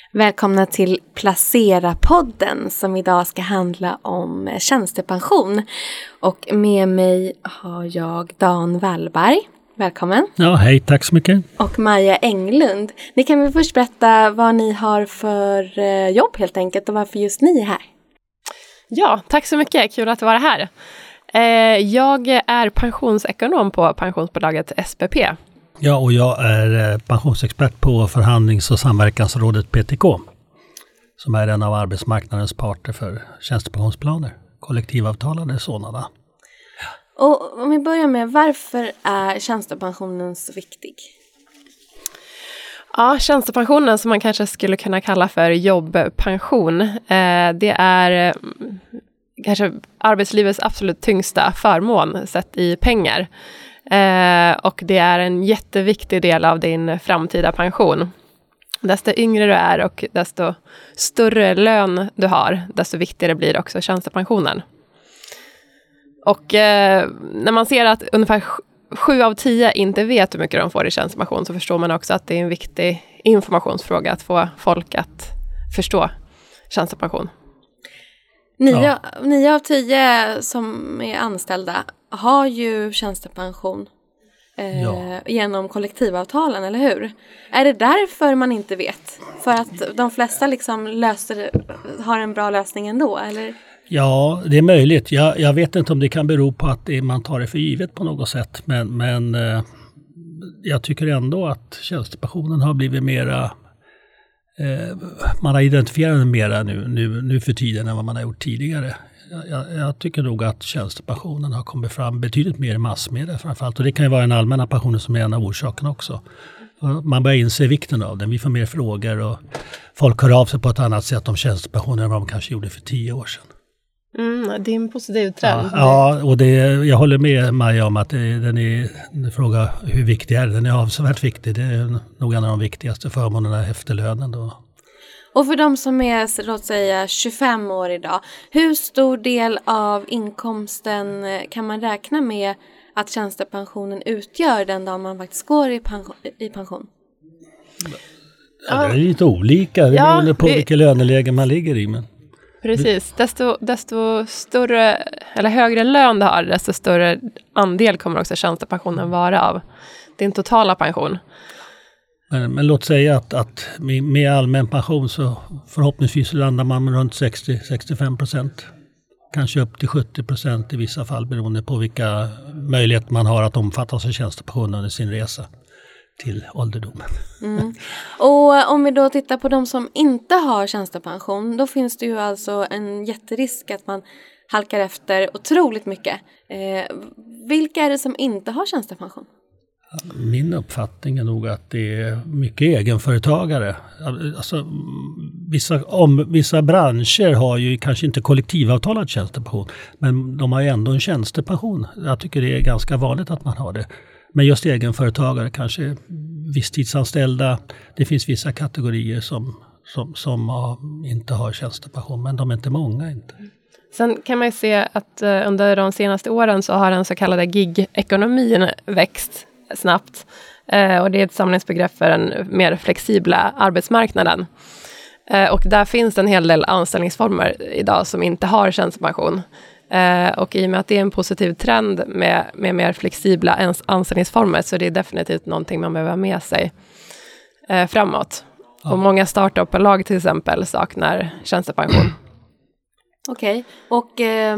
Välkomna till Placera-podden som idag ska handla om tjänstepension. Och med mig har jag Dan Wallberg. Välkommen. Ja, hej, tack så mycket. Och Maja Englund. Ni kan väl först berätta vad ni har för jobb helt enkelt och varför just ni är här. Ja, tack så mycket. Kul att vara här. Jag är pensionsekonom på pensionsbolaget SPP. Ja, och jag är pensionsexpert på förhandlings- och samverkansrådet PTK, som är en av arbetsmarknadens parter för tjänstepensionsplaner, kollektivavtalade sådana. Och om vi börjar med, varför är tjänstepensionen så viktig? Ja, tjänstepensionen som man kanske skulle kunna kalla för jobbpension, det är kanske arbetslivets absolut tyngsta förmån sett i pengar. Och det är en jätteviktig del av din framtida pension. Desto yngre du är och desto större lön du har, desto viktigare blir också tjänstepensionen. Och när man ser att ungefär 7 av 10 inte vet hur mycket de får i tjänstepension, så förstår man också att det är en viktig informationsfråga att få folk att förstå tjänstepension. 9 av 10 som är anställda har ju tjänstepension genom kollektivavtalen, eller hur? Är det därför man inte vet? För att de flesta liksom har en bra lösning ändå, eller? Ja, det är möjligt. Jag vet inte om det kan bero på att man tar det för givet på något sätt. Men jag tycker ändå att tjänstepensionen har blivit mera... man har identifierat den mera nu för tiden än vad man har gjort tidigare. Jag tycker nog att tjänstepensionen har kommit fram betydligt mer i massmedia framförallt. Och det kan ju vara den allmänna pensionen som är en av orsakerna också. Man börjar inse vikten av den. Vi får mer frågor och folk hör av sig på ett annat sätt om tjänstepensionen än vad de kanske gjorde för 10 år sedan. Det är en positiv trend. Ja, och jag håller med Maja om att den fråga hur viktig är den. Den är avsevärt viktig. Det är nog en av de viktigaste förmånerna efter lönen då. Och för de som är, låt säga, 25 år idag, hur stor del av inkomsten kan man räkna med att tjänstepensionen utgör den dag man faktiskt går i pension? Ja, det är lite olika, det beror på vilket löneläge man ligger i. Men... Precis, desto större eller högre lön du har, desto större andel kommer också tjänstepensionen vara av din totala pension. Men låt säga att med allmän pension så förhoppningsvis landar man runt 60-65%. Kanske upp till 70% i vissa fall beroende på vilka möjligheter man har att omfattas av tjänstepension under sin resa till ålderdomen. Och om vi då tittar på de som inte har tjänstepension, då finns det ju alltså en jätterisk att man halkar efter otroligt mycket. Vilka är det som inte har tjänstepension? Min uppfattning är nog att det är mycket egenföretagare. Alltså, vissa branscher har ju kanske inte kollektivavtalat tjänstepension, men de har ju ändå en tjänstepension. Jag tycker det är ganska vanligt att man har det. Men just egenföretagare, kanske visstidsanställda, det finns vissa kategorier som inte har tjänstepension, men de är inte många inte. Sen kan man ju se att under de senaste åren så har den så kallade gig-ekonomin växt snabbt. Och det är ett samlingsbegrepp för den mer flexibla arbetsmarknaden. Och där finns en hel del anställningsformer idag som inte har tjänstepension. Och i och med att det är en positiv trend med mer flexibla anställningsformer, så det är definitivt någonting man behöver ha med sig framåt. Ja. Och många startup-lag till exempel saknar tjänstepension. Okej. Och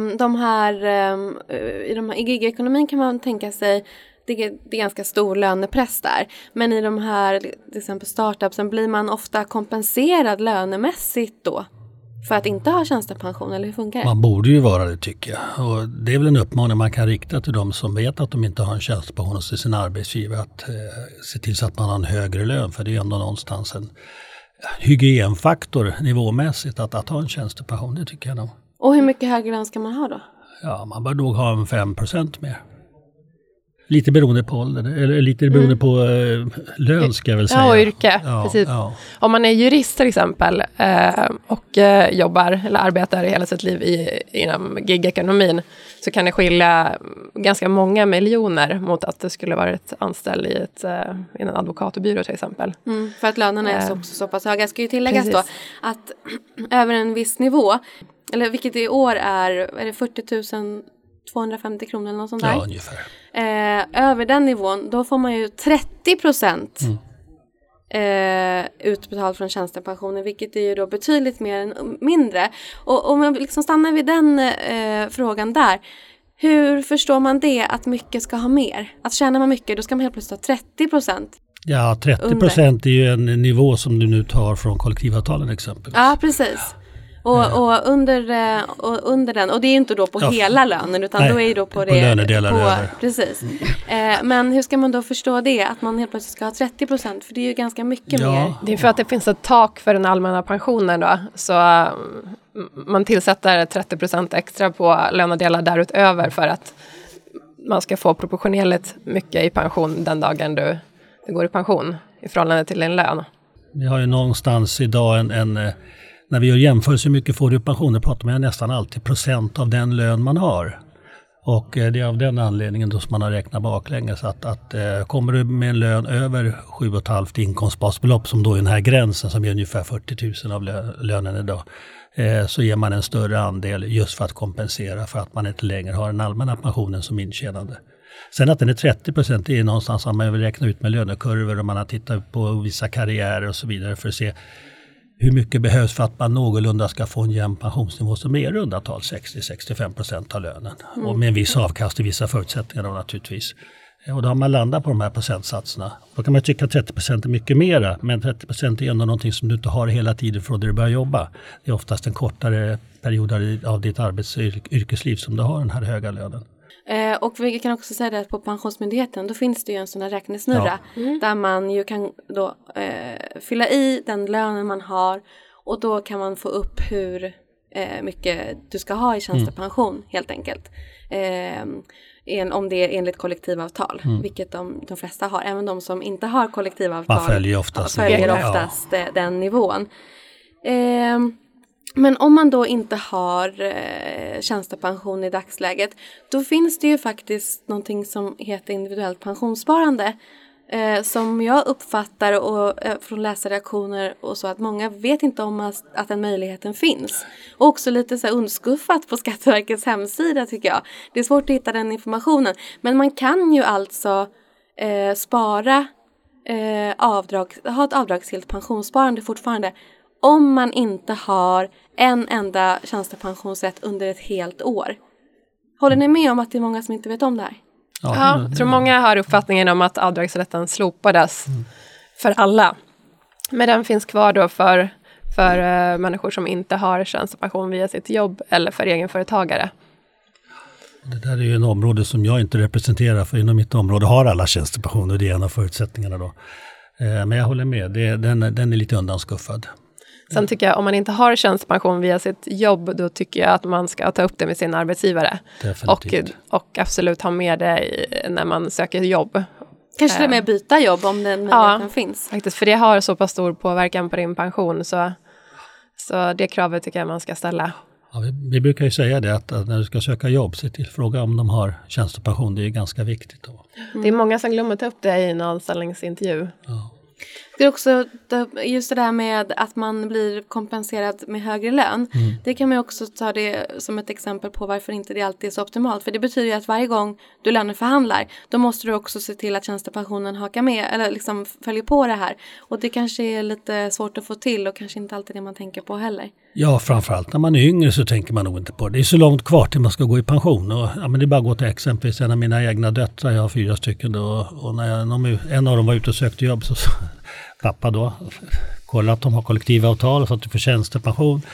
i gig-ekonomin kan man tänka sig det är ganska stor lönepress där. Men i de här till exempel startupsen blir man ofta kompenserad lönemässigt då för att inte ha tjänstepension, eller hur funkar det? Man borde ju vara det, tycker jag. Och det är väl en uppmaning man kan rikta till de som vet att de inte har en tjänstepension hos sin arbetsgivare att se till så att man har en högre lön. För det är ju ändå någonstans en hygienfaktor nivåmässigt att ha en tjänstepension, det tycker jag nog. Och hur mycket högre lön ska man ha då? Ja, man bör nog ha en 5% mer. Lite beroende på ålder, eller lite beroende på lön ska jag väl säga. Ja, och yrke. Precis. Ja. Om man är jurist till exempel och jobbar eller arbetar hela sitt liv inom gigekonomin, så kan det skilja ganska många miljoner mot att det skulle varit anställd i en advokatbyrå till exempel. För att lönerna är så pass höga. Ska ju tilläggas då att över en viss nivå, eller vilket i år är det 40 250 kronor eller något sånt där? Ja, ungefär. Över den nivån, då får man ju 30% utbetalt från tjänstepensionen, vilket är ju då betydligt mer än mindre. Och om man liksom stannar vid den frågan där, hur förstår man det att mycket ska ha mer? Att tjänar man mycket, då ska man helt plötsligt ha 30%. Ja, 30% är ju en nivå som du nu tar från kollektivavtalen exempelvis. Ja, precis. Och under den, och det är inte då på hela lönen, utan då är det då på lönedelar över. Precis. Men hur ska man då förstå det, att man helt plötsligt ska ha 30%, för det är ju ganska mycket mer. Det är för att det finns ett tak för den allmänna pensionen då, så man tillsätter 30% extra på lönedelar därutöver för att man ska få proportionerligt mycket i pension den dagen du går i pension i förhållande till din lön. Vi har ju någonstans idag när vi gör jämförelse hur mycket får du i pension, då pratar man nästan alltid procent av den lön man har. Och det är av den anledningen då som man har räknat baklänges att kommer du med en lön över 7,5 inkomstbasbelopp, som då är den här gränsen som är ungefär 40 000 av lönen idag, så ger man en större andel just för att kompensera för att man inte längre har den allmänna pensionen som intjänande. Sen att den är 30%, det är någonstans som man vill räkna ut med lönekurvor, och man har tittat på vissa karriärer och så vidare för att se hur mycket behövs för att man någorlunda ska få en jämn pensionsnivå som är runda tal 60-65% av lönen. Och med en viss avkast i vissa förutsättningar då naturligtvis. Och då har man landat på de här procentsatserna. Då kan man tycka att 30% är mycket mera, men 30% är ändå någonting som du inte har hela tiden från när du börjar jobba. Det är oftast en kortare period av ditt yrkesliv som du har den här höga lönen. Och vi kan också säga det att på Pensionsmyndigheten, då finns det ju en sån här räknesnurra där man ju kan då fylla i den lönen man har, och då kan man få upp hur mycket du ska ha i tjänstepension helt enkelt. Om det är enligt kollektivavtal, vilket de flesta har. Även de som inte har kollektivavtal man följer oftast den nivån. Men om man då inte har tjänstepension i dagsläget, då finns det ju faktiskt någonting som heter individuellt pensionssparande, som jag uppfattar och från läsarreaktioner och så, att många vet inte om att den möjligheten finns. Och också lite så här undskuffat på Skatteverkets hemsida, tycker jag. Det är svårt att hitta den informationen, men man kan ju alltså spara ha ett avdragsgillt pensionssparande fortfarande, om man inte har en enda tjänstepensionsrätt under ett helt år. Håller ni med om att det är många som inte vet om det här? Ja, jag tror många har uppfattningen om att avdragsrätten slopades för alla. Men den finns kvar då för människor som inte har tjänstepension via sitt jobb eller för egenföretagare. Det där är ju en område som jag inte representerar, för inom mitt område har alla tjänstepension, och det är en av förutsättningarna då. Men jag håller med, den är lite undanskuffad. Sen tycker jag, om man inte har tjänstepension via sitt jobb, då tycker jag att man ska ta upp det med sin arbetsgivare. Definitivt. Och absolut ha med det när man söker jobb. Kanske det med byta jobb om den möjligheten finns. Faktiskt, för det har så pass stor påverkan på din pension, så det kravet tycker jag man ska ställa. Ja, vi brukar ju säga det att när du ska söka jobb, se till fråga om de har tjänstepension, det är ganska viktigt då. Det är många som glömmer ta upp det i en anställningsintervju. Ja. Det är också just det där med att man blir kompenserad med högre lön. Det kan man också ta det som ett exempel på varför inte det alltid är så optimalt. För det betyder ju att varje gång du löneförhandlar, då måste du också se till att tjänstepensionen hakar med eller liksom följer på det här. Och det kanske är lite svårt att få till, och kanske inte alltid det man tänker på heller. Ja, framförallt när man är yngre så tänker man nog inte på det. Det är så långt kvar till man ska gå i pension. Och, men det är bara att gå till exempelvis en av mina egna döttrar, jag har 4 stycken då, och när en av dem var ute och sökte jobb så pappa då kolla att de har kollektivavtal så att du får tjänstepension.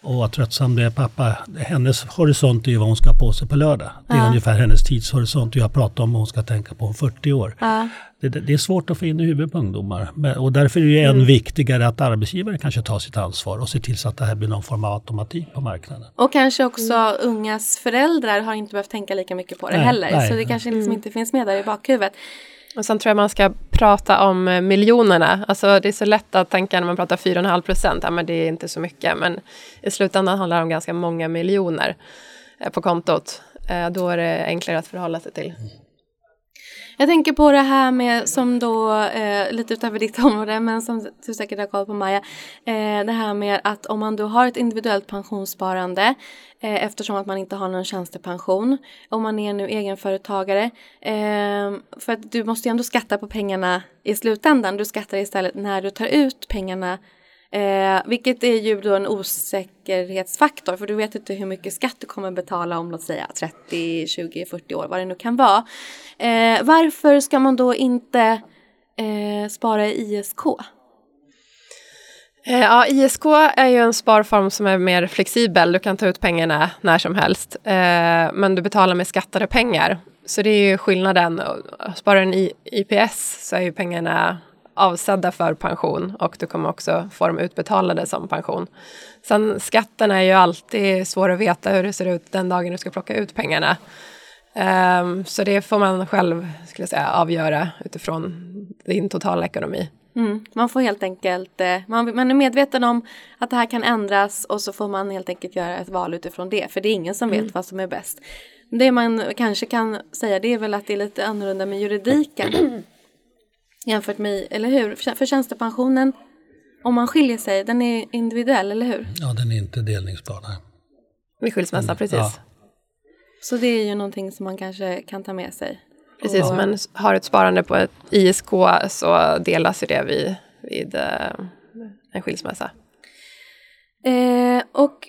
och vad tröttsam det är pappa. Hennes horisont är ju vad hon ska ha på sig på lördag. Det är ungefär hennes tidshorisont. Jag pratar om vad hon ska tänka på om 40 år. Det är svårt att få in i huvudet på ungdomar. Och därför är det än viktigare att arbetsgivare kanske tar sitt ansvar och ser till så att det här blir någon form av automatik på marknaden. Och kanske också ungas föräldrar har inte behövt tänka lika mycket på det heller. Nej. Så det kanske liksom inte finns med där i bakhuvudet. Och sen tror jag man ska prata om miljonerna. Alltså det är så lätt att tänka när man pratar 4,5%. Ja, men det är inte så mycket. Men i slutändan handlar det om ganska många miljoner på kontot. Då är det enklare att förhålla sig till. Jag tänker på det här med, som då, lite utöver ditt område, men som du säkert har koll på Maja, det här med att om man då har ett individuellt pensionssparande, eftersom att man inte har någon tjänstepension, om man är nu egenföretagare, för att du måste ju ändå skatta på pengarna i slutändan, du skattar istället när du tar ut pengarna, vilket är ju då en osäkerhetsfaktor, för du vet inte hur mycket skatt du kommer betala om, låt säga 30, 20, 40 år, vad det nu kan vara. Varför ska man då inte spara i ISK? Ja, ISK är ju en sparform som är mer flexibel. Du kan ta ut pengarna när som helst, men du betalar med skattade pengar. Så det är ju skillnaden. Sparar en i IPS så är ju pengarna avsedda för pension och du kommer också få dem utbetalade som pension. Sen skatten är ju alltid svår att veta hur det ser ut den dagen du ska plocka ut pengarna. Så det får man själv, skulle jag säga, avgöra utifrån din totala ekonomi. Man får helt enkelt, man är medveten om att det här kan ändras och så får man helt enkelt göra ett val utifrån det. För det är ingen som vet vad som är bäst. Det man kanske kan säga, det är väl att det är lite annorlunda med juridiken. Jämfört med, eller hur? För tjänstepensionen, om man skiljer sig, den är individuell, eller hur? Ja, den är inte delningsbar. Vid skilsmässa, precis. Ja. Så det är ju någonting som man kanske kan ta med sig. Precis, om man har ett sparande på ett ISK så delas det vid en skilsmässa. Och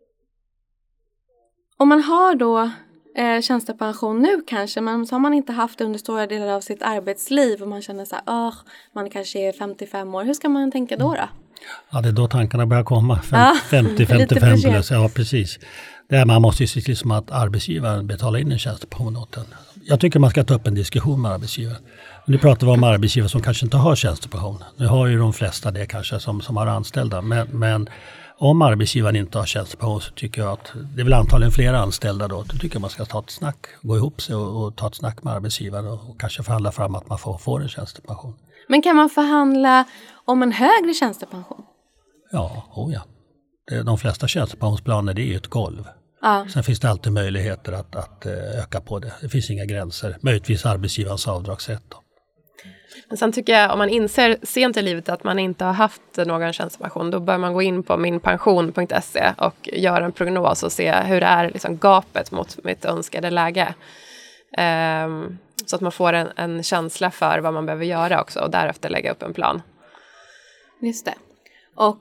om man har då tjänstepension nu kanske, men så har man inte haft det under stora delar av sitt arbetsliv och man känner så här, man kanske är 55 år. Hur ska man tänka då? Ja, det är då tankarna börjar komma. 50-55 plus. Ja, precis. Det är, man måste ju se till som att arbetsgivaren betalar in en tjänstepension åt den. Jag tycker man ska ta upp en diskussion med arbetsgivaren. Nu pratar vi om arbetsgivare som kanske inte har tjänstepension. Nu har ju de flesta det kanske som har anställda. Men om arbetsgivaren inte har tjänstepension så tycker jag att det är väl antagligen flera anställda då. Då tycker jag man ska ta ett snack, gå ihop sig och ta ett snack med arbetsgivaren och kanske förhandla fram att man får en tjänstepension. Men kan man förhandla om en högre tjänstepension? Ja. De flesta tjänstepensionsplaner, det är ju ett golv. Ja. Sen finns det alltid möjligheter att öka på det. Det finns inga gränser. Möjligtvis arbetsgivarens avdragsrätt då. Men sen tycker jag, om man inser sent i livet att man inte har haft någon tjänstepension, då bör man gå in på minpension.se och göra en prognos och se hur det är liksom gapet mot mitt önskade läge. Så att man får en känsla för vad man behöver göra också och därefter lägga upp en plan. Just det. Och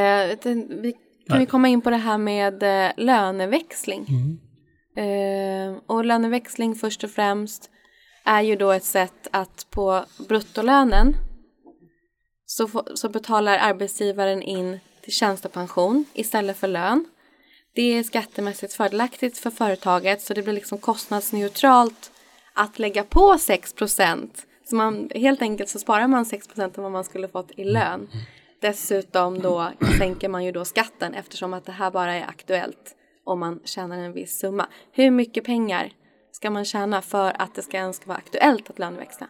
vi komma in på det här med löneväxling. Och löneväxling först och främst är ju då ett sätt att på bruttolönen så betalar arbetsgivaren in till tjänstepension istället för lön. Det är skattemässigt fördelaktigt för företaget, så det blir liksom kostnadsneutralt att lägga på 6%. Så man, helt enkelt så sparar man 6% av vad man skulle fått i lön. Dessutom då sänker man ju då skatten eftersom att det här bara är aktuellt om man tjänar en viss summa. Hur mycket pengar ska man tjäna för att det ska ens vara aktuellt att löneväxla?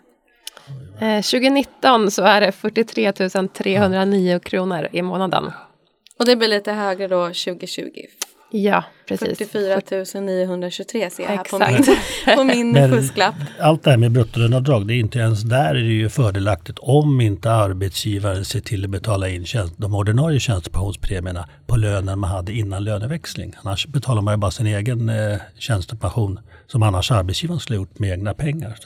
2019 så är det 43 309 kronor i månaden. Och det blir lite högre då 2020. Ja, precis. 44 923 ser jag här på min fusklapp. Allt det här med bruttolöneavdrag, det är inte ens där är det ju fördelaktigt om inte arbetsgivaren ser till att betala in de ordinarie tjänstepensionspremierna på lönen man hade innan löneväxling. Annars betalar man ju bara sin egen tjänstepension som annars arbetsgivaren skulle gjort med egna pengar.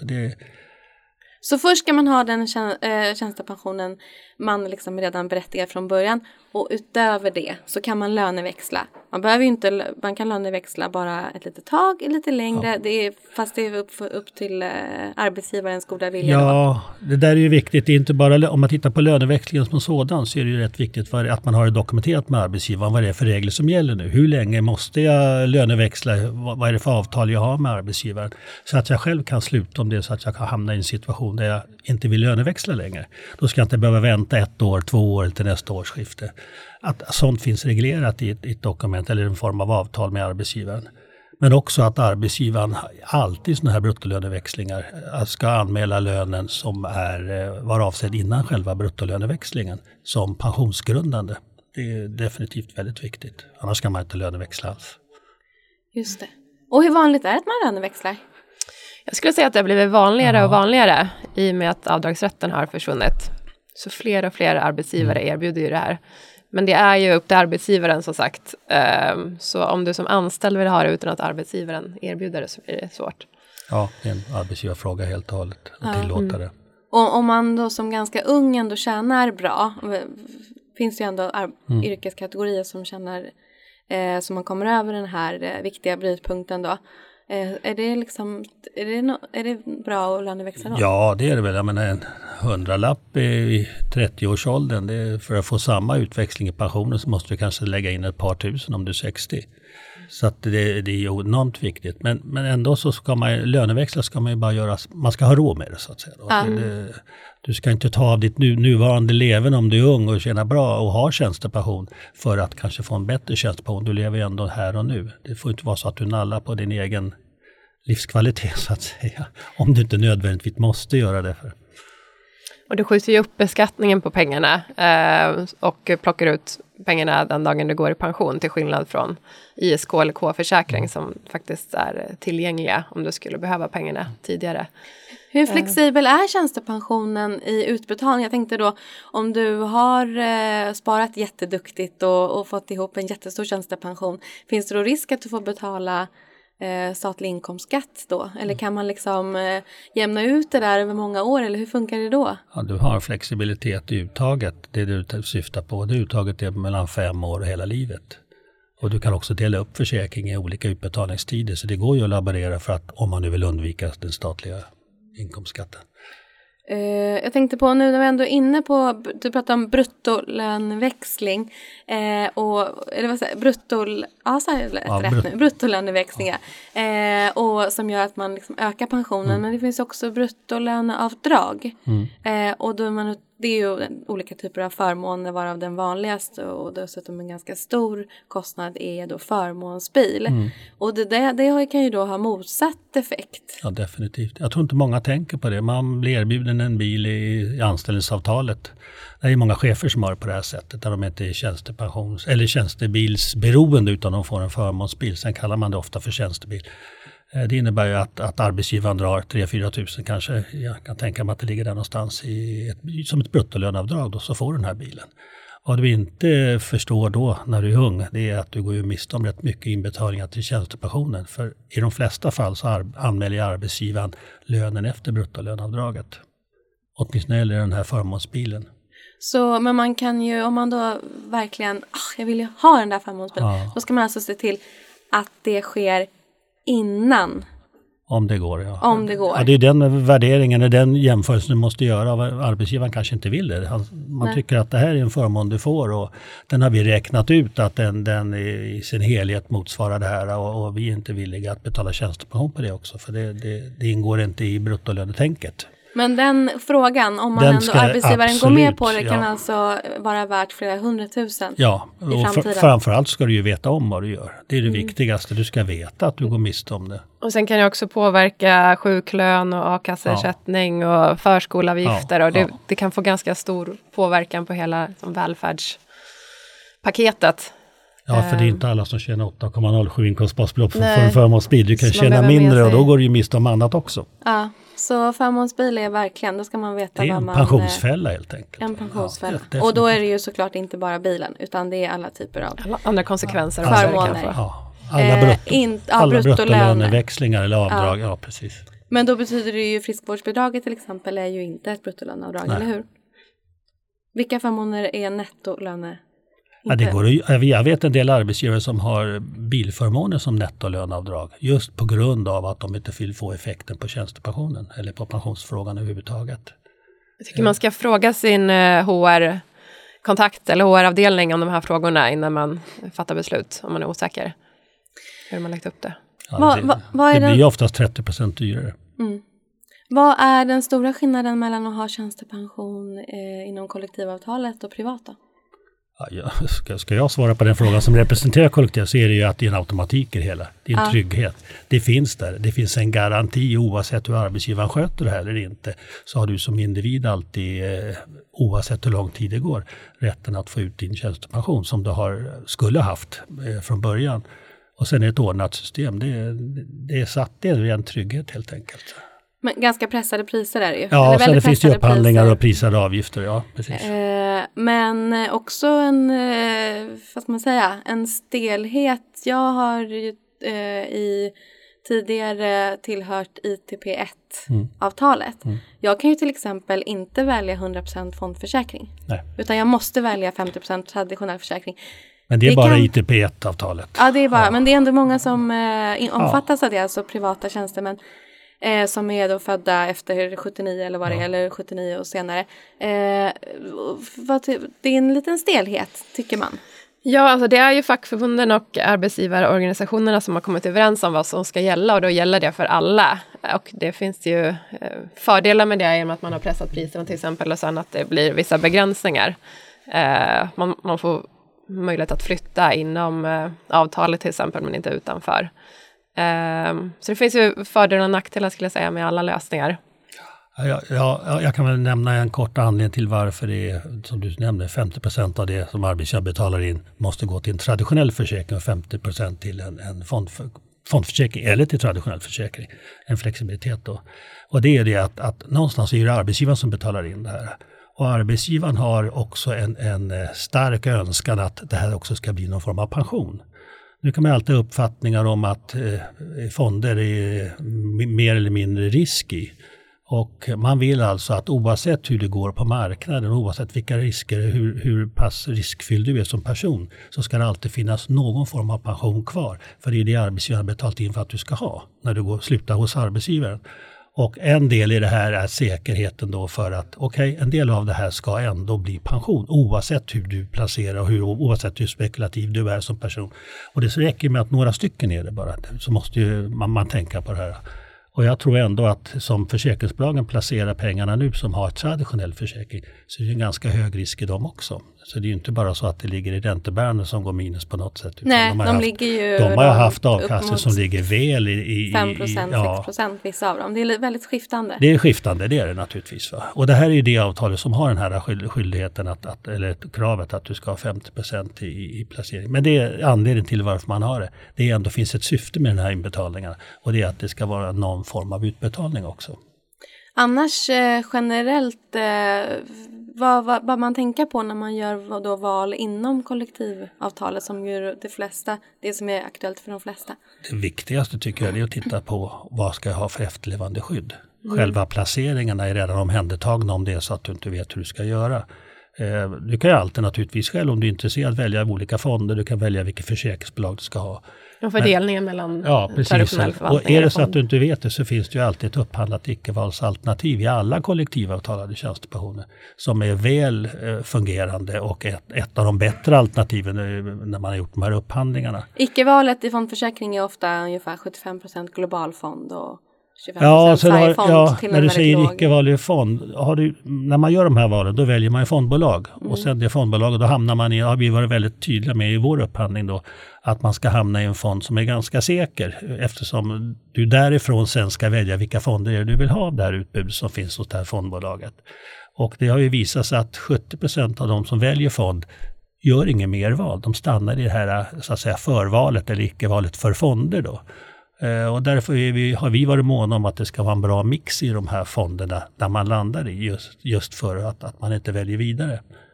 Så först ska man ha den tjänstepensionen man liksom redan berättigar från början. Och utöver det så kan man löneväxla. Man kan löneväxla bara ett litet tag, lite längre. Fast det är upp till arbetsgivarens goda vilja. Ja, det där är ju viktigt. Det är inte bara, om man tittar på löneväxlingen som sådan, så är det ju rätt viktigt att man har det dokumenterat med arbetsgivaren. Vad det är för regler som gäller nu. Hur länge måste jag löneväxla? Vad är det för avtal jag har med arbetsgivaren? Så att jag själv kan sluta om det, så att jag kan hamna i en situation där jag inte vill löneväxla längre. Då ska jag inte behöva vänta 1 år, 2 år till nästa årsskifte. Att sånt finns reglerat i ett dokument eller en form av avtal med arbetsgivaren. Men också att arbetsgivaren alltid sådana här bruttolöneväxlingar ska anmäla lönen som var avsedd innan själva bruttolöneväxlingen som pensionsgrundande. Det är definitivt väldigt viktigt. Annars kan man inte löneväxla alls. Just det. Och hur vanligt är det att man löneväxlar? Jag skulle säga att det har blivit vanligare och vanligare i och med att avdragsrätten har försvunnit. Så fler och fler arbetsgivare erbjuder ju det här. Men det är ju upp till arbetsgivaren som sagt. Så om du som anställd vill ha det utan att arbetsgivaren erbjuder det, så blir det svårt. Ja, det är en arbetsgivarfråga helt och hållet att tillåta det. Och om man då som ganska ung ändå tjänar bra, finns det ju ändå yrkeskategorier som tjänar, som man kommer över den här viktiga brytpunkten då. Är det bra att löneväxla då? Ja, det är det väl. Jag menar, en 100-lapp i 30-årsåldern, för att få samma utväxling i pensionen så måste du kanske lägga in ett par tusen om du är 60. Så att det är ju enormt viktigt. Men ändå så ska löneväxla ska man ju bara göra, man ska ha råd med det så att säga. Du ska inte ta av ditt nuvarande leven om du är ung och tjänar bra och har tjänstepension för att kanske få en bättre tjänstepension. Du lever ju ändå här och nu. Det får inte vara så att du nallar på din egen livskvalitet så att säga. Om du inte nödvändigtvis måste göra det. Och du skjuter ju upp beskattningen på pengarna och plockar ut pengarna den dagen du går i pension, till skillnad från ISK eller K-försäkring som faktiskt är tillgängliga om du skulle behöva pengarna tidigare. Hur flexibel är tjänstepensionen i utbetalning? Jag tänkte då, om du har sparat jätteduktigt och fått ihop en jättestor tjänstepension, finns det då risk att du får betala statlig inkomstskatt då? Eller kan man liksom jämna ut det där över många år, eller hur funkar det då? Ja, du har flexibilitet i uttaget. Det du syftar på, det uttaget är mellan 5 år och hela livet. Och du kan också dela upp försäkring i olika utbetalningstider, så det går ju att laborera för att, om man nu vill undvika den statliga inkomstskatten. Jag tänkte på, nu när vi ändå är inne på, du pratar om bruttolöneväxling bruttolöneväxlingar och som gör att man liksom ökar pensionen, men det finns också bruttolöneavdrag och då det är ju olika typer av förmåner, varav den vanligaste och dessutom en ganska stor kostnad är då förmånsbil. Och det kan ju då ha motsatt effekt. Ja, definitivt. Jag tror inte många tänker på det. Man blir erbjuden en bil i anställningsavtalet. Det är många chefer som har på det här sättet, där de inte är tjänstepensions- eller tjänstebilsberoende, utan de får en förmånsbil. Sen kallar man det ofta för tjänstebil. Det innebär ju att arbetsgivaren drar 3-4 tusen kanske. Jag kan tänka mig att det ligger där någonstans som ett bruttolöneavdrag då, så får du den här bilen. Vad du inte förstår då när du är ung, det är att du går ju miste om rätt mycket inbetalningar till tjänstepensionen. För i de flesta fall så anmäler arbetsgivaren lönen efter bruttolöneavdraget. Åtminstone gäller den här förmånsbilen. Så, men man kan ju, om man då verkligen, jag vill ju ha den där förmånsbilen, då ska man alltså se till att det sker innan. Om det går, ja. Om det går. Ja, det är den värderingen, den jämförelsen du måste göra. Arbetsgivaren kanske inte vill det. Man tycker att det här är en förmån du får, och den har vi räknat ut att den i sin helhet motsvarar det här, och vi är inte villiga att betala tjänstepension på det också, för det ingår inte i bruttolönetänket. Men den frågan, om man ändå arbetsgivaren går med på det, kan alltså vara värt flera 100 000 ja, i framtiden. Framförallt ska du ju veta om vad du gör. Det är det viktigaste. Du ska veta att du går miste om det. Och sen kan det också påverka sjuklön och a-kasseersättning och förskolavgifter. Och det kan få ganska stor påverkan på hela välfärdspaketet. Ja, för det är inte alla som tjänar 8,07 inkomstbasbelopp för en förmånsbil. Du kan tjäna mindre och då går du ju miste om annat också. Ja, så förmånsbil är verkligen, då ska man veta vad man... Det är en pensionsfälla helt enkelt. En pensionsfälla. Ja, och då är det ju såklart inte bara bilen, utan det är alla typer av... Alla andra konsekvenser. Förmåner. Alla bruttolöneväxlingar eller avdrag, ja precis. Men då betyder det ju, friskvårdsbidraget till exempel är ju inte ett bruttolöneavdrag, eller hur? Vilka förmåner är nettolöne? Jag vet en del arbetsgivare som har bilförmåner som nettolöneavdrag just på grund av att de inte vill få effekten på tjänstepensionen eller på pensionsfrågan överhuvudtaget. Jag tycker man ska fråga sin HR-kontakt eller HR-avdelning om de här frågorna innan man fattar beslut, om man är osäker. Hur har man lagt upp det? Ja, det blir oftast 30% dyrare. Mm. Vad är den stora skillnaden mellan att ha tjänstepension inom kollektivavtalet och privata? Ja, ska jag svara på den frågan som representerar kollektiv, så är det ju att det är en automatik i det hela. Det är en trygghet. Det finns där. Det finns en garanti oavsett hur arbetsgivaren sköter det här eller inte. Så har du som individ alltid, oavsett hur lång tid det går, rätten att få ut din tjänstepension som du skulle haft från början. Och sen är det ett ordnat system. Det är satt, det är en trygghet helt enkelt. Men ganska pressade priser är det ju. Ja, så det finns ju upphandlingar och prisade avgifter, ja, precis. Men också en stelhet. Jag har ju tidigare tillhört ITP1-avtalet. Jag kan ju till exempel inte välja 100% fondförsäkring. Nej. Utan jag måste välja 50% traditionell försäkring. Men det är bara ITP1-avtalet. Ja, det är bara, men det är ändå många som omfattas av det, alltså privata tjänstemän. Som är då födda efter 79 eller vad det är, eller 79 och senare. Det är en liten stelhet, tycker man. Ja, alltså det är ju fackförbunden och arbetsgivarorganisationerna som har kommit överens om vad som ska gälla, och då gäller det för alla. Och det finns ju fördelar med det genom att man har pressat priserna till exempel, och sen att det blir vissa begränsningar. Man får möjlighet att flytta inom avtalet till exempel, men inte utanför. Så det finns ju fördelar och nackdelar, skulle jag säga, med alla lösningar. Jag kan väl nämna en kort anledning till varför det är, som du nämnde, 50% av det som arbetsgivaren betalar in måste gå till en traditionell försäkring och 50% till en fondförsäkring eller till traditionell försäkring. En flexibilitet då. Och det är det att någonstans är det arbetsgivaren som betalar in det här. Och arbetsgivaren har också en stark önskan att det här också ska bli någon form av pension. Nu kan man alltid ha uppfattningar om att fonder är mer eller mindre riskig. Och man vill alltså att oavsett hur det går på marknaden, oavsett vilka risker, hur pass riskfylld du är som person, så ska det alltid finnas någon form av pension kvar. För det är det arbetsgivaren betalt in för att du ska ha när du slutar hos arbetsgivaren. Och en del i det här är säkerheten då för att en del av det här ska ändå bli pension oavsett hur du placerar och oavsett hur spekulativ du är som person. Och det räcker med att några stycken är det bara, så måste ju man tänka på det här. Och jag tror ändå att som försäkringsbolagen placerar pengarna nu som har ett traditionell försäkring, så är det en ganska hög risk i dem också. Så det är ju inte bara så att det ligger i räntebärande som går minus på något sätt. Nej, de har haft avkastning som ligger väl i 5%, 6%, vissa av dem. Det är väldigt skiftande. Det är skiftande, det är det naturligtvis. Va? Och det här är det avtalet som har den här skyldigheten, eller kravet att du ska ha 50% i placering. Men det är anledningen till varför man har det. Det ändå finns ett syfte med den här inbetalningarna, och det är att det ska vara någon form av utbetalning också. Annars generellt, vad man tänker på när man gör då val inom kollektivavtalet, som ju det som är aktuellt för de flesta? Det viktigaste tycker jag är att titta på vad ska jag ha för efterlevande skydd. Själva placeringarna är redan omhändertagna om det är så att du inte vet hur du ska göra. Du kan ju alltid naturligtvis själv, om du är intresserad, välja olika fonder. Du kan välja vilket försäkringsbolag du ska ha. Och fördelningen mellan traditionell förvaltning. Och är det så att du inte vet det, så finns det ju alltid ett upphandlat icke-valsalternativ i alla kollektivavtalade tjänstepensioner som är väl fungerande och ett av de bättre alternativen när man har gjort de här upphandlingarna. Icke-valet i fondförsäkring är ofta ungefär 75% globalfond och 25% när du säger icke-vallig fond, när man gör de här valen, då väljer man ju fondbolag. Och sen det fondbolaget, då hamnar man har vi varit väldigt tydliga med i vår upphandling då, att man ska hamna i en fond som är ganska säker, eftersom du därifrån sen ska välja vilka fonder du vill ha av det här utbudet som finns hos det här fondbolaget. Och det har ju visat sig att 70% av de som väljer fond gör ingen mer val. De stannar i det här, så att säga, förvalet eller icke-valet för fonder då. Och därför har vi varit måna om att det ska vara en bra mix i de här fonderna där man landar i, just för att man inte väljer vidare.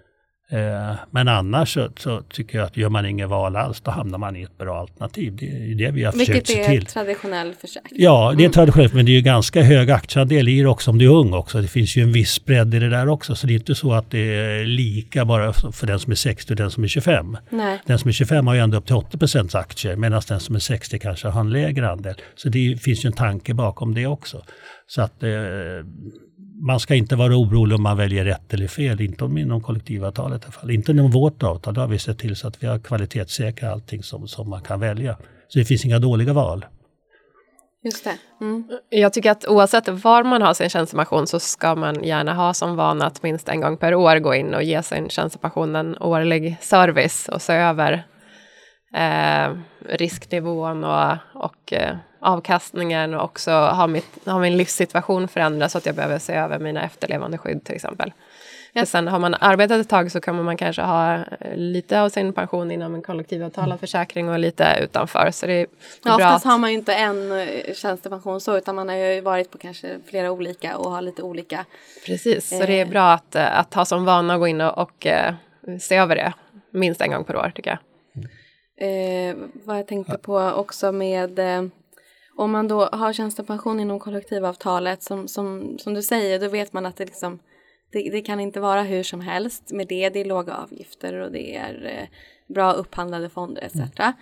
Men annars så tycker jag att gör man inget val alls, då hamnar man i ett bra alternativ. Det är det vi har försökt se till. Vilket är traditionell försäkring. Ja, det är traditionellt, men det är ju ganska hög aktieandel i det också om du är ung också. Det finns ju en viss bredd i det där också, så det är inte så att det är lika bara för den som är 60 och den som är 25. Nej. Den som är 25 har ju ändå upp till 80% aktier, medan den som är 60 kanske har en lägre andel. Så det finns ju en tanke bakom det också. Så att man ska inte vara orolig om man väljer rätt eller fel, inte inom kollektivavtalet i alla fall. Inte inom vårt avtal, då har vi sett till så att vi har kvalitetssäkrat allting som man kan välja. Så det finns inga dåliga val. Just det. Mm. Jag tycker att oavsett var man har sin tjänstepension så ska man gärna ha som vana att minst en gång per år gå in och ge sin tjänstepension en årlig service och se över risknivån och avkastningen, och också har min livssituation förändrats så att jag behöver se över mina efterlevande skydd till exempel. Ja. För sen har man arbetat ett tag så kommer man kanske ha lite av sin pension inom en kollektivavtalad försäkring och lite utanför. Så det är bra oftast har man ju inte en tjänstepension så, utan man har ju varit på kanske flera olika och har lite olika. Precis, så det är bra att ha som vana att gå in och se över det minst en gång per år tycker jag. Vad jag tänkte på också med om man då har tjänstepension inom kollektivavtalet som du säger, då vet man att det liksom det kan inte vara hur som helst med det är låga avgifter och det är bra upphandlade fonder etc.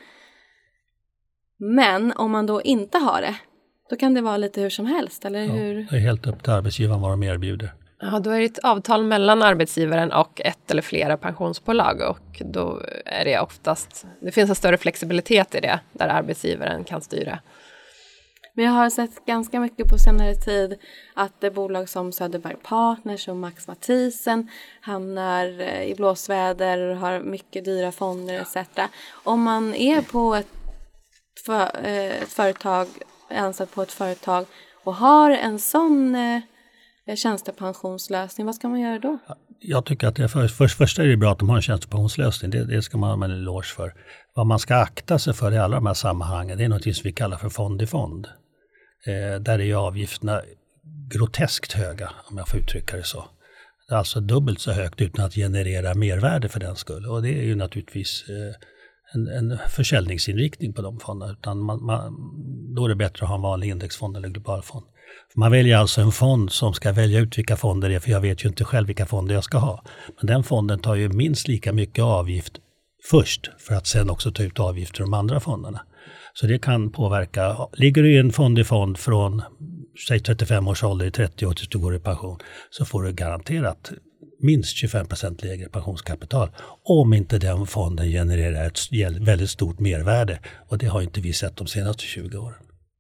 Men om man då inte har det, då kan det vara lite hur som helst, eller hur? Det är helt upp till arbetsgivaren vad de erbjuder. Ja, då är det ett avtal mellan arbetsgivaren och ett eller flera pensionsbolag, och då är det oftast, det finns en större flexibilitet i det där arbetsgivaren kan styra. Men jag har sett ganska mycket på senare tid att bolag som Söderberg Partners och Max Matthiessen hamnar i blåsväder och har mycket dyra fonder etc. Om man är på ett företag, ansatt på ett företag och har en sån tjänstepensionslösning, vad ska man göra då? Jag tycker att först är det bra att de har en tjänstepensionslösning. Det ska man ha en eloge för. Vad man ska akta sig för i alla de här sammanhangen, det är något som vi kallar för fond i fond. Där är ju avgifterna groteskt höga, om jag får uttrycka det så. Det är alltså dubbelt så högt utan att generera mervärde för den skull. Och det är ju naturligtvis en försäljningsinriktning på de fonderna. Utan då är det bättre att ha en vanlig indexfond eller global fond. Man väljer alltså en fond som ska välja ut vilka fonder det är, för jag vet ju inte själv vilka fonder jag ska ha. Men den fonden tar ju minst lika mycket avgift först för att sen också ta ut avgifter de andra fonderna. Så det kan påverka. Ligger du i en fond i fond från säg 35 års ålder i 30 år tills du går i pension, så får du garanterat minst 25% lägre pensionskapital om inte den fonden genererar ett väldigt stort mervärde. Och det har inte vi sett de senaste 20 åren.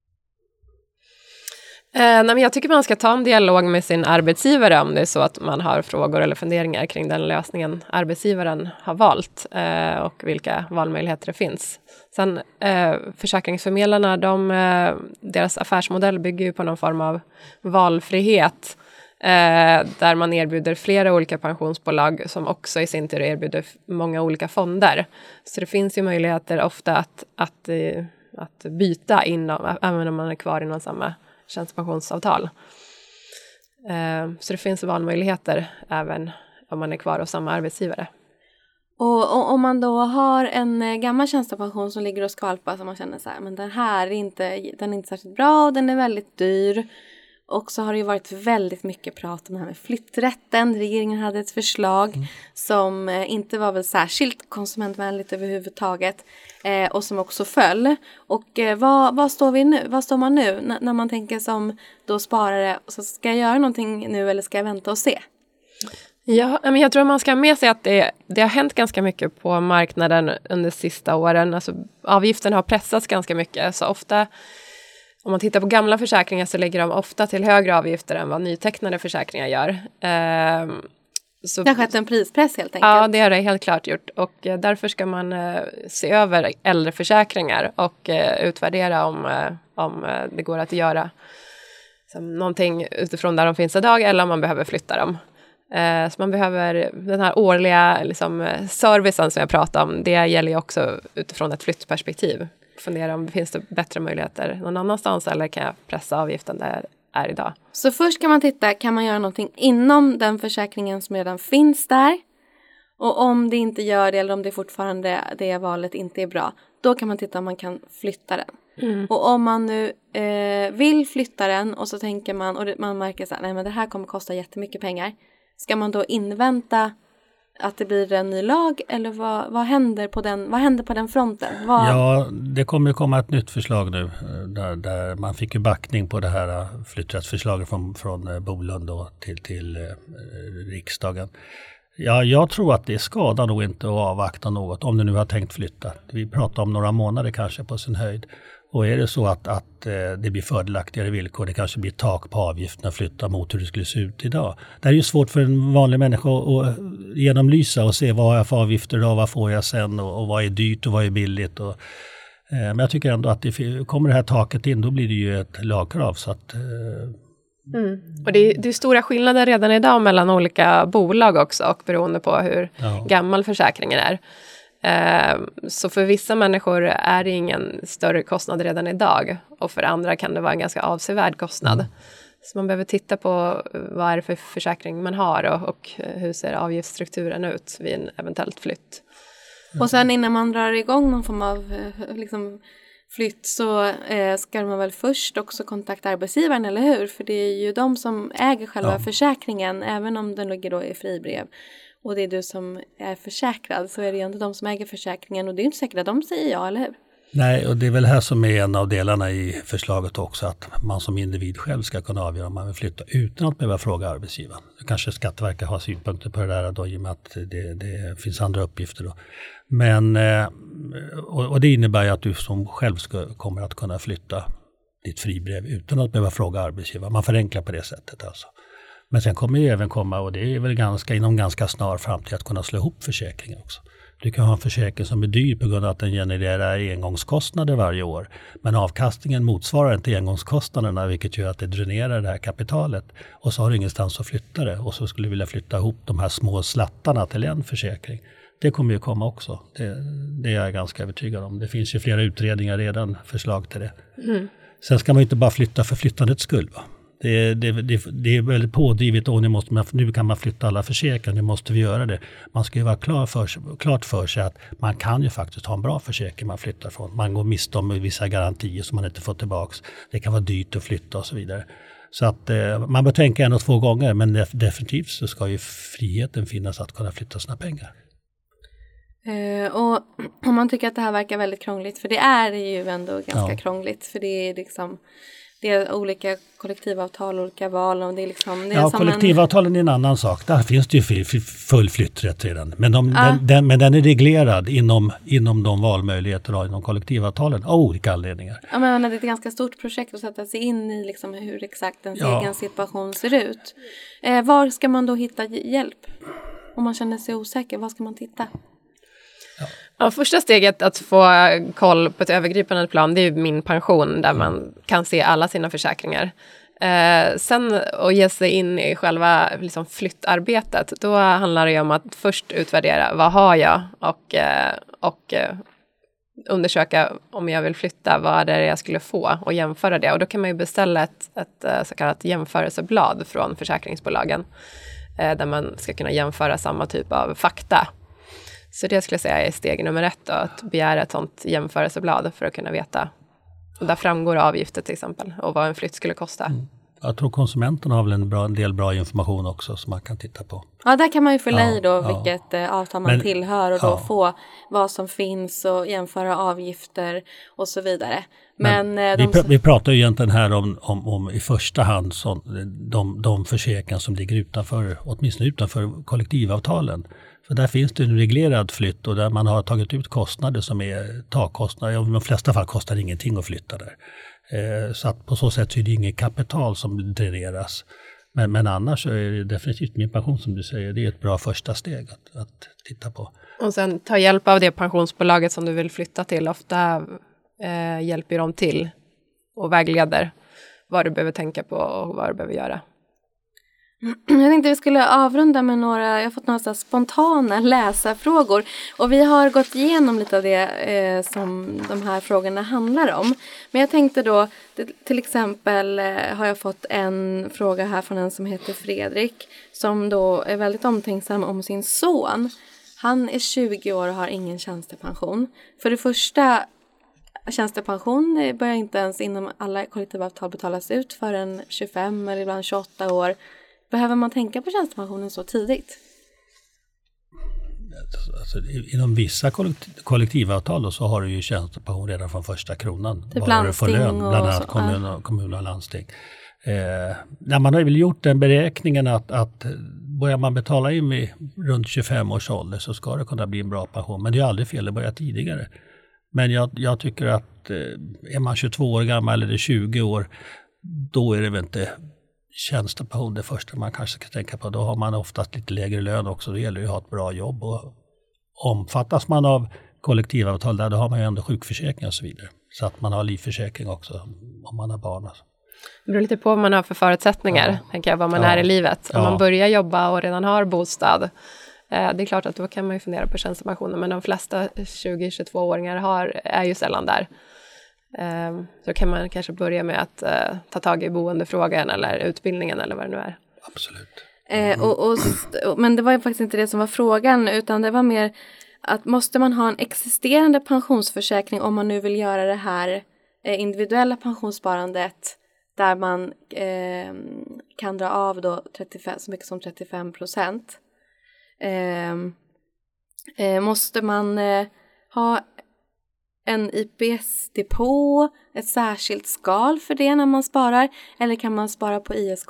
Men jag tycker man ska ta en dialog med sin arbetsgivare om det är så att man har frågor eller funderingar kring den lösningen arbetsgivaren har valt och vilka valmöjligheter det finns. Sen försäkringsförmedlarna, deras affärsmodell bygger ju på någon form av valfrihet där man erbjuder flera olika pensionsbolag som också i sin tur erbjuder många olika fonder. Så det finns ju möjligheter ofta att byta även om man är kvar inom samma tjänstepensionsavtal. Så det finns valmöjligheter även om man är kvar hos samma arbetsgivare. Och om man då har en gammal tjänstepension som ligger och skvalpar, som man känner så här, men den är inte särskilt bra och den är väldigt dyr. Och så har det ju varit väldigt mycket prat om det här med flytträtten. Regeringen hade ett förslag som inte var väl särskilt konsumentvänligt överhuvudtaget. Och som också föll. Och vad står man nu när man tänker som då sparare? Så ska jag göra någonting nu eller ska jag vänta och se? Ja, men jag tror man ska ha med sig att det har hänt ganska mycket på marknaden under de sista åren. Alltså, avgiften har pressats ganska mycket. Så ofta, om man tittar på gamla försäkringar så lägger de ofta till högre avgifter än vad nytecknade försäkringar gör. Så, det har skett en prispress helt enkelt. Ja, det har det helt klart gjort. Och därför ska man se över äldre försäkringar och utvärdera om det går att göra någonting utifrån där de finns idag eller om man behöver flytta dem. Så man behöver den här årliga servicen som jag pratade om. Det gäller ju också utifrån ett flyttperspektiv. Fundera om det finns det bättre möjligheter någon annanstans eller kan jag pressa avgiften där är idag. Så först kan man titta, kan man göra någonting inom den försäkringen som redan finns där? Och om det inte gör det, eller om det fortfarande det valet inte är bra, då kan man titta om man kan flytta den. Och om man nu vill flytta den och så tänker man, och man märker så här, nej men det här kommer kosta jättemycket pengar. Ska man då invänta att det blir en ny lag, eller vad händer på den fronten? Ja, det kommer ju komma ett nytt förslag nu där man fick ju backning på det här flytträttsförslaget från Bolund då till riksdagen. Ja, jag tror att det skadar nog inte att avvakta något om du nu har tänkt flytta. Vi pratar om några månader kanske på sin höjd. Och är det så att det blir fördelaktigare villkor, det kanske blir tak på avgifterna att flytta mot hur det skulle se ut idag. Det är ju svårt för en vanlig människa att genomlysa och se vad har jag för avgifter idag, vad får jag sen och vad är dyrt och vad är billigt. Men jag tycker ändå att kommer det här taket in, då blir det ju ett lagkrav. Så att, Och det är stora skillnader redan idag mellan olika bolag också, och beroende på hur gammal försäkringen är. Så för vissa människor är det ingen större kostnad redan idag, och för andra kan det vara en ganska avsevärd kostnad. Så man behöver titta på vad är det för försäkring man har och hur ser avgiftsstrukturen ut vid en eventuellt flytt. Och sen innan man drar igång någon form av flytt så ska man väl först också kontakta arbetsgivaren, eller hur? För det är ju de som äger själva försäkringen, även om den ligger då i fribrev. Och det är du som är försäkrad, så är det ju inte de som äger försäkringen, och det är inte säkert att de säger ja, eller hur? Nej, och det är väl här som är en av delarna i förslaget också, att man som individ själv ska kunna avgöra om man vill flytta utan att behöva fråga arbetsgivaren. Kanske Skatteverket har synpunkter på det där då, i och med att det finns andra uppgifter då. Men, och det innebär ju att du som själv kommer att kunna flytta ditt fribrev utan att behöva fråga arbetsgivaren. Man förenklar på det sättet alltså. Men sen kommer ju även komma, och det är väl inom ganska snar framtid, att kunna slå ihop försäkringen också. Du kan ha en försäkring som är dyr på grund av att den genererar engångskostnader varje år. Men avkastningen motsvarar inte engångskostnaderna, vilket gör att det dränerar det här kapitalet. Och så har du ingenstans att flytta det. Och så skulle du vilja flytta ihop de här små slattarna till en försäkring. Det kommer ju komma också. Det är jag ganska övertygad om. Det finns ju flera utredningar redan, förslag till det. Sen ska man ju inte bara flytta för flyttandets skull, va? Det är väldigt pådrivet, och nu kan man flytta alla försäkringar, nu måste vi göra det. Man ska ju vara klart för sig att man kan ju faktiskt ha en bra försäkring man flyttar från. Man går miste om vissa garantier som man inte får tillbaks. Det kan vara dyrt att flytta och så vidare. Så att man bör tänka 1 och 2 gånger, men definitivt så ska ju friheten finnas att kunna flytta sina pengar. Och om man tycker att det här verkar väldigt krångligt, för det är ju ändå ganska krångligt, för det är liksom... Det är olika kollektivavtal, olika val. Och det är liksom, det är kollektivavtalen är en annan sak. Där finns det ju full flytträtt redan. Men den är reglerad inom de valmöjligheter inom kollektivavtalen av olika anledningar. Ja, men det är ett ganska stort projekt att sätta sig in i liksom hur exakt ens egen situation ser ut. Var ska man då hitta hjälp? Om man känner sig osäker, var ska man titta? Ja, första steget att få koll på ett övergripande plan, det är ju Min pension, där man kan se alla sina försäkringar. Sen att ge sig in i själva liksom flyttarbetet, då handlar det ju om att först utvärdera vad har jag, och undersöka om jag vill flytta, vad är det jag skulle få, och jämföra det. Och då kan man ju beställa ett så kallat jämförelseblad från försäkringsbolagen, där man ska kunna jämföra samma typ av fakta. Så det skulle jag säga är steg nummer 1 då, att begära ett sånt jämförelseblad för att kunna veta. Och där framgår avgifter till exempel, och vad en flytt skulle kosta. Jag tror konsumenterna har väl en del bra information också som man kan titta på. Ja, där kan man ju fylla i då vilket avtal man tillhör, och då få vad som finns och jämföra avgifter och så vidare. Men vi pratar ju egentligen här om i första hand de försäkringar som ligger åtminstone utanför kollektivavtalen. För där finns det en reglerad flytt, och där man har tagit ut kostnader som är takkostnader. I de flesta fall kostar det ingenting att flytta där. Så att på så sätt så är det inget kapital som dräneras. Men annars så är det definitivt Min pension, som du säger. Det är ett bra första steg att titta på. Och sen ta hjälp av det pensionsbolaget som du vill flytta till. Ofta hjälper de till och vägleder vad du behöver tänka på och vad du behöver göra. Jag tänkte vi skulle avrunda med jag har fått några så spontana läsarfrågor, och vi har gått igenom lite av det som de här frågorna handlar om. Men jag tänkte då, till exempel har jag fått en fråga här från en som heter Fredrik, som då är väldigt omtänksam om sin son. Han är 20 år och har ingen tjänstepension. För det första, tjänstepension börjar inte ens inom alla kollektivavtal betalas ut förrän 25 eller ibland 28 år. Behöver man tänka på tjänstepensionen så tidigt? Alltså, inom vissa kollektivavtal då, så har du ju tjänstepension redan från första kronan. Typ bara du får lön, bland annat kommuner och landsting. När man har väl gjort den beräkningen att börjar man betala in vid runt 25 års ålder så ska det kunna bli en bra pension. Men det är aldrig fel att börja tidigare. Men jag tycker att är man 22 år gammal eller 20 år, då är det väl inte tjänstepension det första man kanske ska tänka på. Då har man oftast lite lägre lön också. Det gäller ju att ha ett bra jobb. Och omfattas man av kollektivavtal där, då har man ju ändå sjukförsäkring och så vidare. Så att man har livförsäkring också om man har barn. Alltså. Det beror lite på vad man har för förutsättningar, tänker jag, vad man är i livet. Om man börjar jobba och redan har bostad, det är klart att då kan man ju fundera på tjänstepensionen. Men de flesta 20-22-åringar är ju sällan där. Så kan man kanske börja med att ta tag i boendefrågan eller utbildningen eller vad det nu är. Absolut. Men det var ju faktiskt inte det som var frågan, utan det var mer att måste man ha en existerande pensionsförsäkring om man nu vill göra det här individuella pensionssparandet där man kan dra av då 35, så mycket som 35%. Måste man ha en IPS-depå, ett särskilt skal för det när man sparar, eller kan man spara på ISK?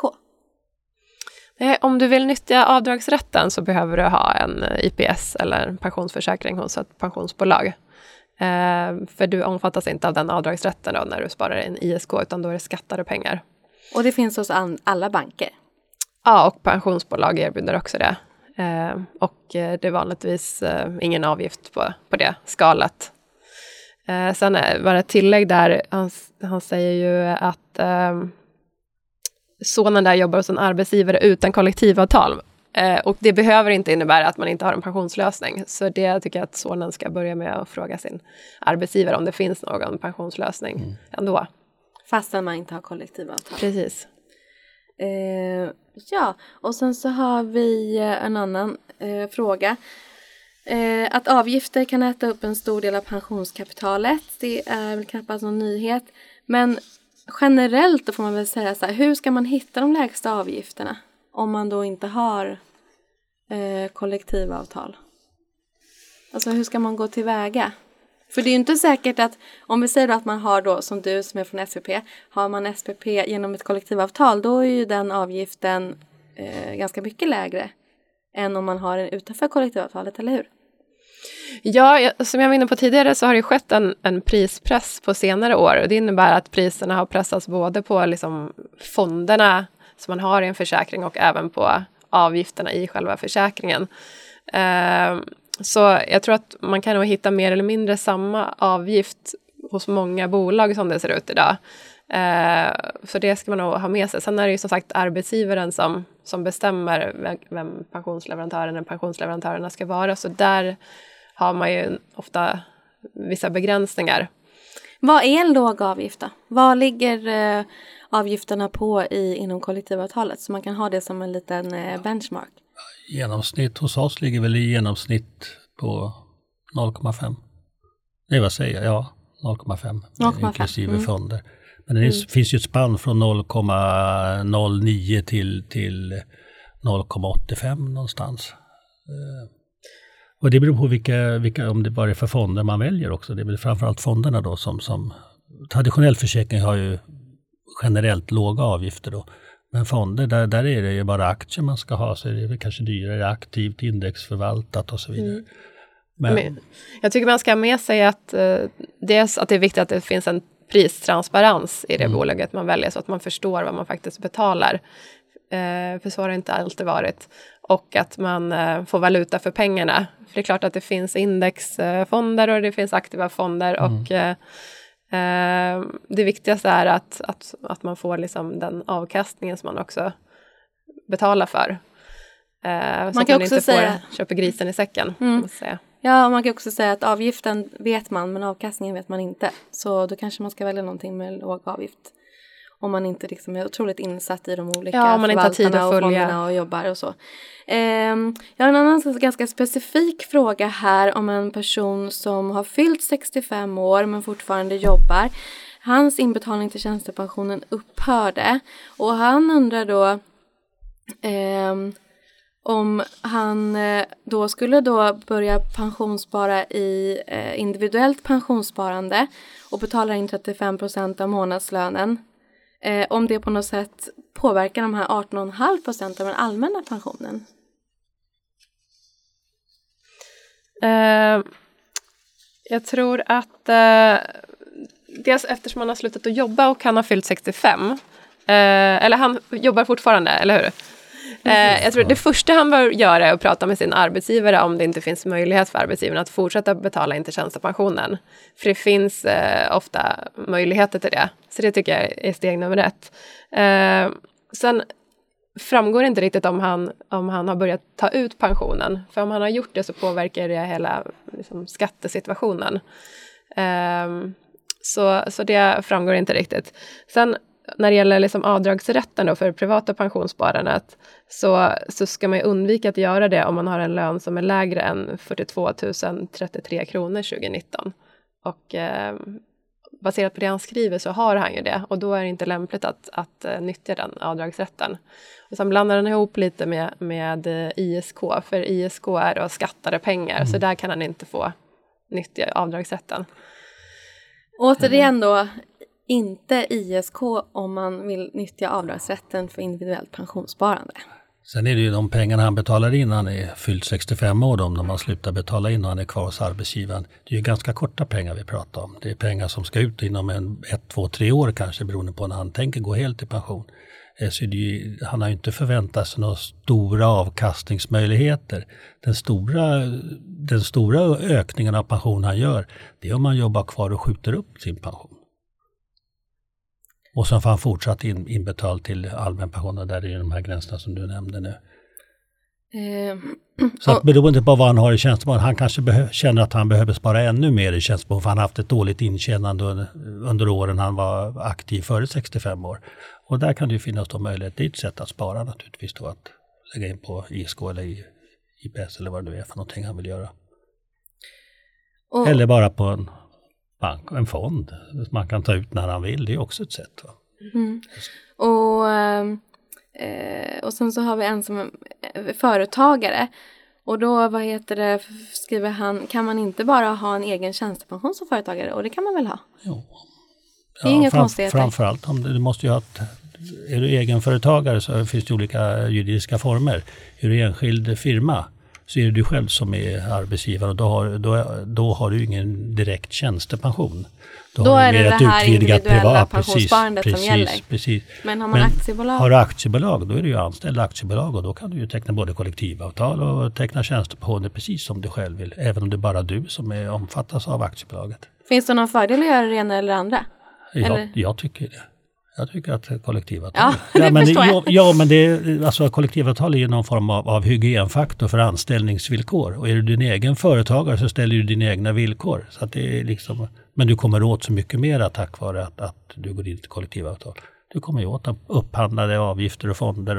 Om du vill nyttja avdragsrätten så behöver du ha en IPS eller en pensionsförsäkring hos ett pensionsbolag. För du omfattas inte av den avdragsrätten då när du sparar en ISK, utan då är det skattade pengar. Och det finns hos alla banker? Ja, och pensionsbolag erbjuder också det. Och det är vanligtvis ingen avgift på det skalet. Sen var det ett tillägg där, han säger ju att sonen där jobbar hos en arbetsgivare utan kollektivavtal. Och det behöver inte innebära att man inte har en pensionslösning. Så det tycker jag att sonen ska börja med att fråga sin arbetsgivare om det finns någon pensionslösning ändå. Fastän man inte har kollektivavtal. Precis. Ja, och sen så har vi en annan fråga. Att avgifter kan äta upp en stor del av pensionskapitalet, det är väl knappast någon nyhet. Men generellt då får man väl säga så här, hur ska man hitta de lägsta avgifterna om man då inte har kollektivavtal? Alltså hur ska man gå tillväga? För det är ju inte säkert att, om vi säger då att man har då, som du som är från SPP, har man SPP genom ett kollektivavtal, då är ju den avgiften ganska mycket lägre än om man har den utanför kollektivavtalet, eller hur? Ja, som jag var inne på tidigare så har det skett en prispress på senare år. Och det innebär att priserna har pressats både på liksom fonderna som man har i en försäkring och även på avgifterna i själva försäkringen. Så jag tror att man kan nog hitta mer eller mindre samma avgift hos många bolag som det ser ut idag. Så det ska man nog ha med sig. Sen är det ju som sagt arbetsgivaren som bestämmer vem pensionsleverantören eller pensionsleverantörerna ska vara. Så där har man ju ofta vissa begränsningar. Vad är en låg avgift då? Vad ligger avgifterna på inom kollektivavtalet? Så man kan ha det som en liten benchmark. Genomsnitt hos oss ligger väl i genomsnitt på 0,5. Nej, vad säger jag? Ja, 0,5 inklusive fonder. Men det finns ju ett spann från 0,09 till 0,85 någonstans. Och det beror på vilka om det bara är för fonder man väljer också. Det är väl framförallt fonderna då som traditionell försäkring har ju generellt låga avgifter då. Men fonder, där är det ju bara aktier man ska ha, så är det väl kanske dyrare, aktivt, indexförvaltat och så vidare. Men jag tycker man ska ha med sig att dels att det är viktigt att det finns en pristransparens i det bolaget man väljer, så att man förstår vad man faktiskt betalar. För så har det inte alltid varit. Och att man får valuta för pengarna. För det är klart att det finns indexfonder och det finns aktiva fonder. Och det viktigaste är att man får liksom den avkastningen som man också betalar för. Så man kan också säga köper grisen i säcken. Säga. Ja, man kan också säga att avgiften vet man, men avkastningen vet man inte. Så då kanske man ska välja någonting med låg avgift. om man inte liksom är otroligt insatt i de olika om man inte har tid att följa och fonderna och jobbar och så. Jag har en annan ganska specifik fråga här om en person som har fyllt 65 år men fortfarande jobbar. Hans inbetalning till tjänstepensionen upphörde och han undrar då om han då skulle då börja pensionsspara i individuellt pensionssparande och betalar in 35% av månadslönen. Om det på något sätt påverkar de här 18,5% av den allmänna pensionen. Jag tror att dels eftersom han har slutat att jobba och han har fyllt 65. Eller han jobbar fortfarande, eller hur? Jag tror det första han bör göra är att prata med sin arbetsgivare om det inte finns möjlighet för arbetsgivaren att fortsätta betala in till tjänstepensionen. För det finns ofta möjligheter till det. Så det tycker jag är steg nummer 1. Sen framgår inte riktigt om han har börjat ta ut pensionen. För om han har gjort det så påverkar det hela liksom, skattesituationen. Så det framgår inte riktigt. Sen när det gäller liksom avdragsrätten då för privata pensionssparandet så ska man undvika att göra det om man har en lön som är lägre än 42 033 kronor 2019. Och baserat på det han skriver så har han ju det. Och då är det inte lämpligt att nyttja den avdragsrätten. Och sen blandar han ihop lite med ISK. För ISK är då skattade pengar. Så där kan han inte få nyttja avdragsrätten. Återigen då, inte ISK om man vill nyttja avdragsrätten för individuellt pensionssparande. Sen är det ju de pengarna han betalar in när han är fyllt 65 år, när man slutar betala in och han är kvar hos arbetsgivaren. Det är ju ganska korta pengar vi pratar om. Det är pengar som ska ut inom 1, 2, 3 år kanske, beroende på när han tänker gå helt i pension. Så han har ju inte förväntat sig några stora avkastningsmöjligheter. Den stora ökningen av pension han gör, det är om man jobbar kvar och skjuter upp sin pension. Och sen får han fortsatt inbetala till allmän pension, där är ju de här gränserna som du nämnde nu. Så att beroende på vad han har i tjänstepension, han kanske känner att han behöver spara ännu mer i tjänstepension, för han har haft ett dåligt intjänande under åren han var aktiv före 65 år. Och där kan det ju finnas då möjlighet, det är ett sätt att spara naturligtvis då, att lägga in på ISK eller IPS eller vad det är för någonting han vill göra. Eller bara på en bank, en fond som man kan ta ut när han vill, det är också ett sätt. Va? Och sen så har vi en som är företagare. Och då, skriver han, kan man inte bara ha en egen tjänstepension som företagare? Och det kan man väl ha? Jo. Det är inga konstigheter. Framförallt om du måste ju ha är du egenföretagare så finns det olika juridiska former. Är du enskild firma så är det du själv som är arbetsgivare, och då har du ingen direkt tjänstepension. Då är det här individuella pensionssparandet som gäller. Precis. Men har man aktiebolag? Har du aktiebolag, då är du ju anställd aktiebolag, och då kan du ju teckna både kollektivavtal och teckna tjänstepensioner precis som du själv vill, även om det är bara du som omfattas av aktiebolaget. Finns det någon fördel att göra det ena eller andra? Jag tycker det. Jag tycker att kollektivavtal... Förstår jag. Kollektivavtal är ju någon form av hygienfaktor för anställningsvillkor. Och är du din egen företagare så ställer du dina egna villkor. Så att det är liksom, men du kommer åt så mycket mer tack vare att du går in till kollektivavtal. Du kommer ju åt upphandlade avgifter och fonder.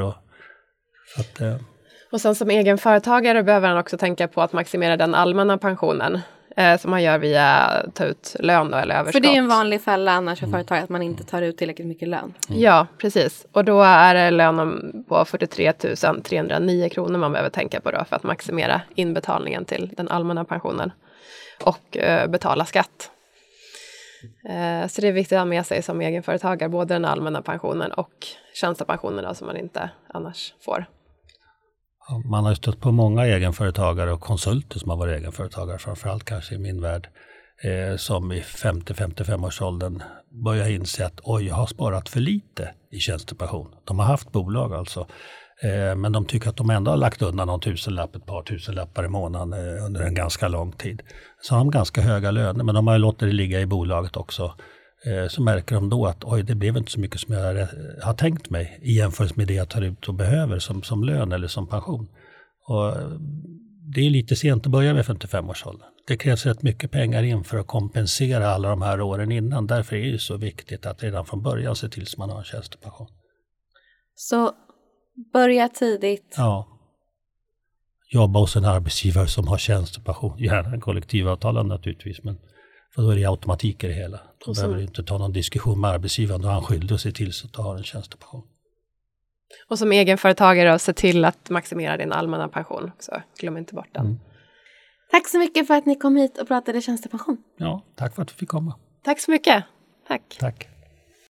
Och sen som egen företagare behöver han också tänka på att maximera den allmänna pensionen. Som man gör via ta ut lön då, eller överskott. För det är en vanlig fälla annars för företag att man inte tar ut tillräckligt mycket lön. Ja, precis. Och då är det lönen på 43 309 kronor man behöver tänka på då för att maximera inbetalningen till den allmänna pensionen. Och betala skatt. Så det är viktigt att ha med sig som egenföretagare både den allmänna pensionen och tjänstepensionen då, som man inte annars får. Man har stött på många egenföretagare och konsulter som har varit egenföretagare, framförallt kanske i min värld, som i 50-55-årsåldern börjar inse att jag har sparat för lite i tjänstepension. De har haft bolag alltså, men de tycker att de ändå har lagt undan någon tusenlapp, ett par tusenlappar i månaden under en ganska lång tid. Så har de ganska höga löner, men de har låtit det ligga i bolaget också. Så märker de då att det blev inte så mycket som jag har tänkt mig i jämförelse med det jag tar ut och behöver som lön eller som pension. Och det är lite sent att börja med 55-årsåldern. Det krävs rätt mycket pengar in för att kompensera alla de här åren innan. Därför är det ju så viktigt att redan från början se till att man har en tjänstepension. Så börja tidigt. Ja. Jobba hos en arbetsgivare som har tjänstepension. Gärna en kollektivavtal naturligtvis, men för då är det automatik i det hela. Då behöver du inte ta någon diskussion med arbetsgivaren. Då har han skyldig att se till så att du har en tjänstepension. Och som egenföretagare se till att maximera din allmänna pension också. Glöm inte bort den. Tack så mycket för att ni kom hit och pratade tjänstepension. Ja, tack för att du fick komma. Tack så mycket. Tack. Tack.